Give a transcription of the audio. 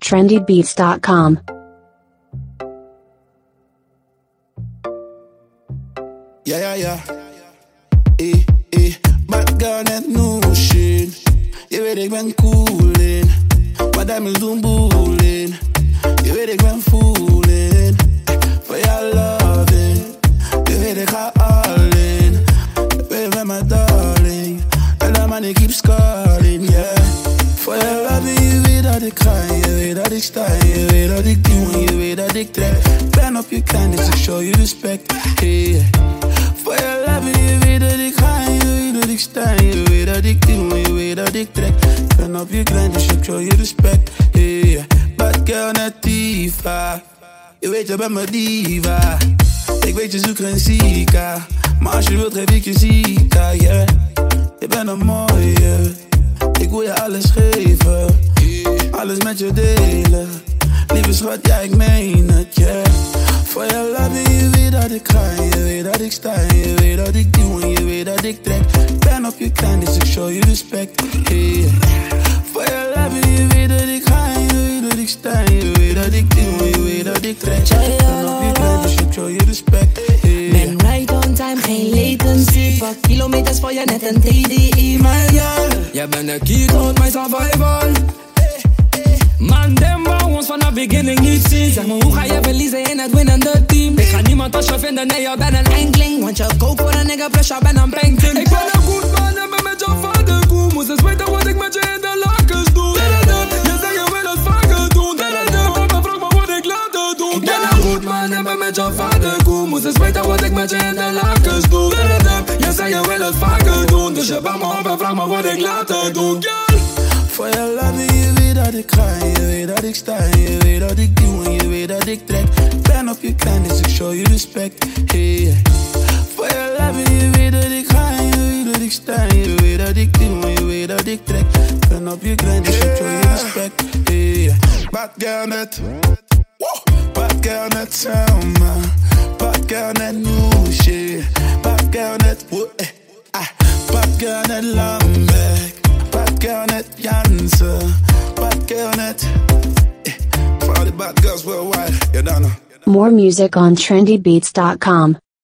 trendybeats.com. Ja. Bad girl net no shit. Je weet ik ben cool in. Maar diamonds doen boeling. Je weet ik ben fooling. For your loving. Je weet ik ga all in. Je weet ben my darling. En dat money keeps calling, yeah. For your loving, je weet dat ik ga. Je weet dat ik sta. Je weet dat ik doe en je weet dat ik trek. Ben op je kindness, ik show you respect, yeah. For your loving, je weet dat ik ga. Je weet dat ik sta. Je weet dat ik doe en je weet dat ik trek. Ben op je kindness, ik show you respect, yeah. Bad girl net diva. Je weet je bent mijn diva. Ik weet je zoekt geen zika. Maar als je wilt geef ik je zika, yeah. Je bent een mooie. Ik wil je alles geven. Alles met je delen. Lieve schat, ja ik meen het, yeah. For your love, je weet dat ik ga. Je weet dat ik sta. Je weet dat ik doe en je weet dat ik trek. Ben op je kindness, ik show you respect, yeah. For your love, je weet dat ik ga. Je weet dat ik sta. Je weet dat ik doe en je weet dat ik trek. Ben op je kindness, ik show you respect, yeah. Ben right on time, geen latency. Pak kilometers voor je net een TDI, my girl. Jij bent de key tot mijn survival. Man, dem wou ons vanaf beginning niet zien. Zeg me, hoe ga je verliezen in het winnende team? Ik ga niemand als je vinden, nee, je bent een enkeling. Want je koopt voor een nigga, plus je bent een banking. Ik ben een goed man en ben met jouw vader cool. Moest eens weten wat ik met je in de lakens doe. Je zei je wil het vaker doen. Papa vraag me wat ik later doe. Ik ben een goed man en ben met jouw vader cool. Moest eens weten wat ik met je in de lakens doe. Je zei je wil het vaker doen. Dus je bent me op en vraag me wat ik later doe. For your love, je weet dat ik ga. Je weet dat ik sta. Je weet dat ik doe en je weet dat ik trek. Ben op je kindness, ik show you respect, yeah. For your love, je weet dat ik ga. Je weet dat ik sta. Je weet dat ik doe en je weet dat ik trek. Ben op je kindness, ik show you respect, yeah. Bad girl net. Bad girl net Selma. Bad girl net new shit. Bad girl net Bad girl net Lambeck. Bad girl net Jansen. Bad girl net for all the bad girls worldwide. You don't know. More music on trendybeats.com.